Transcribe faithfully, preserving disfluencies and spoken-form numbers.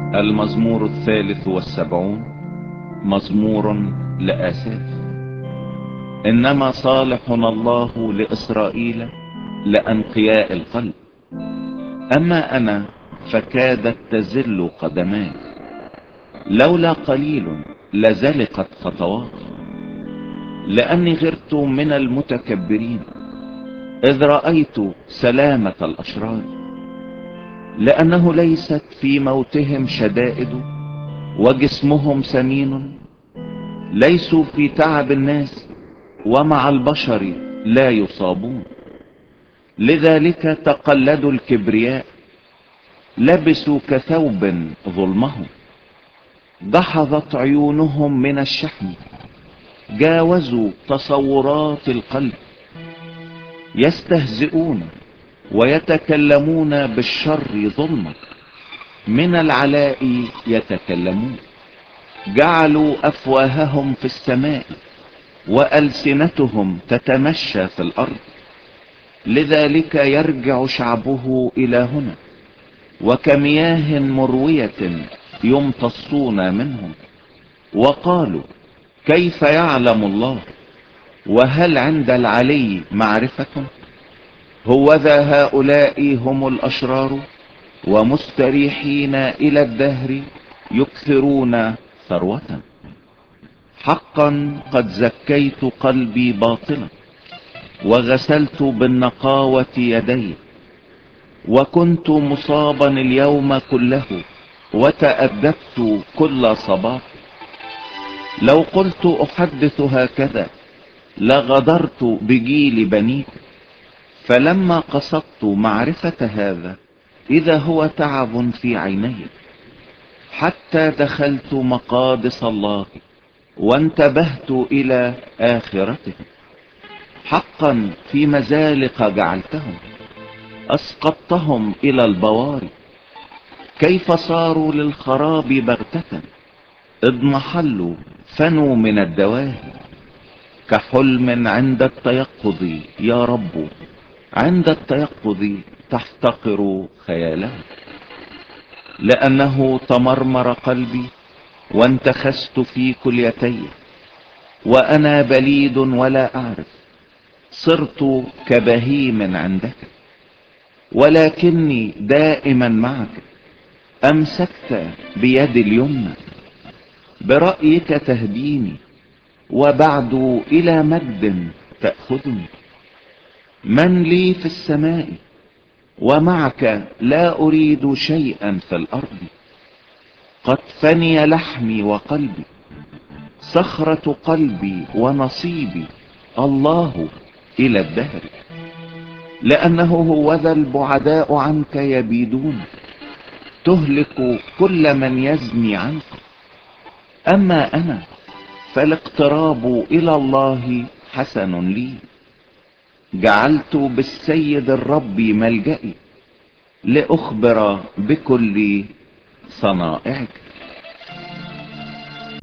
المزمور الثالث والسبعون، مزمور لآساف. إنما صالح الله لإسرائيل لأنقياء القلب. أما أنا فكادت تزل قدماي، لولا قليل لزلقت خطواتي، لأني غرت من المتكبرين إذ رأيت سلامة الأشرار. لأنه ليست في موتهم شدائد وجسمهم سمين، ليسوا في تعب الناس ومع البشر لا يصابون. لذلك تقلدوا الكبرياء، لبسوا كثوب ظلمهم. دحضت عيونهم من الشحم، جاوزوا تصورات القلب. يستهزئون ويتكلمون بالشر ظلما، من العلاء يتكلمون. جعلوا أفواههم في السماء وألسنتهم تتمشى في الأرض. لذلك يرجع شعبه إلى هنا، وكمياه مروية يمتصون منهم. وقالوا كيف يعلم الله؟ وهل عند العلي معرفة؟ هوذا هؤلاء هم الأشرار، ومستريحين إلى الدهر يكثرون ثروة. حقا قد زكيت قلبي باطلا، وغسلت بالنقاوة يدي، وكنت مصابا اليوم كله، وتأدبت كل صباح. لو قلت أحدث هكذا لغدرت بجيل بنيك. فلما قصدت معرفة هذا إذا هو تعب في عيني، حتى دخلت مقادس الله وانتبهت إلى آخرته. حقا في مزالق جعلتهم، أسقطتهم إلى البواري. كيف صاروا للخراب بغتة، اضمحلوا فنوا من الدواهي. كحلم عند التيقظ يا رب، عند التيقظ تحتقر خياله. لأنه تمرمر قلبي وانتخست في كليتي، وأنا بليد ولا أعرف. صرت كبهيم عندك، ولكني دائما معك. أمسكت بيد اليمنى، برأيك تهديني، وبعد إلى مجد تأخذني. من لي في السماء ومعك لا أريد شيئا في الأرض. قد فني لحمي وقلبي، صخرة قلبي ونصيبي الله إلى الدهر. لأنه هو ذا البعداء عنك يبيدون، تهلك كل من يزني عنك. أما أنا فالاقتراب إلى الله حسن لي. جعلت بالسيد الرب ملجئي، لأخبر بكل صنائعك.